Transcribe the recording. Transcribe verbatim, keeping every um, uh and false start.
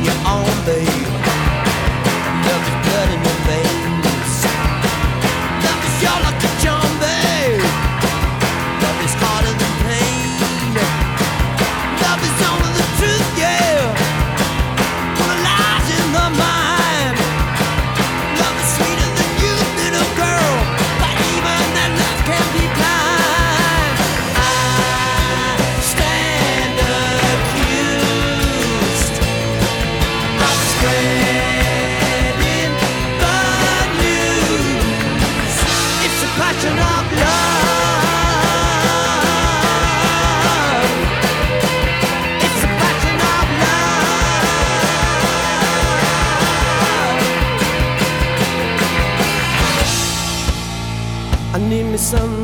your own, babe. Love is blood in your veins. Love is your lucky charm, babe. Love is harder than pain. Love is only the truth, yeah. When it lies in the mind. Love is sweeter than you, little girl. But even that love can be blind. I stand accused of spreading bad news. It's a passion of love. It's a passion of love. I need me some